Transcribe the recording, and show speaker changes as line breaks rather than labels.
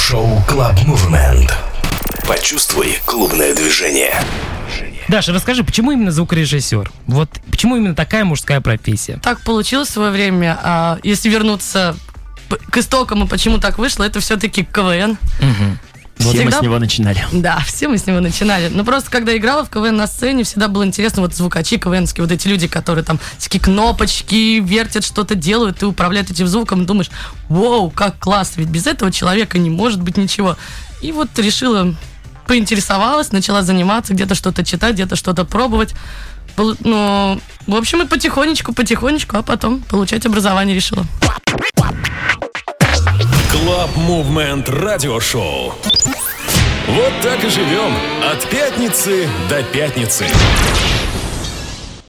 Радиошоу Club Movement. Почувствуй клубное движение.
Даша, расскажи, почему именно звукорежиссер? Вот почему именно такая мужская профессия?
Так получилось в свое время. Если вернуться к истокам и почему так вышло, это все-таки КВН.
Все мы с него начинали.
Да, все мы с него начинали. Но просто когда играла в КВН на сцене, всегда было интересно, вот звукачи КВНские, вот эти люди, которые там такие кнопочки вертят, что-то делают, и управляют этим звуком, и думаешь, вау, как классно, ведь без этого человека не может быть ничего. И вот решила, поинтересовалась, начала заниматься, где-то что-то читать, где-то что-то пробовать. Ну, в общем, и потихонечку, а потом получать образование решила.
Club Movement радиошоу. Вот так и живем от пятницы до пятницы.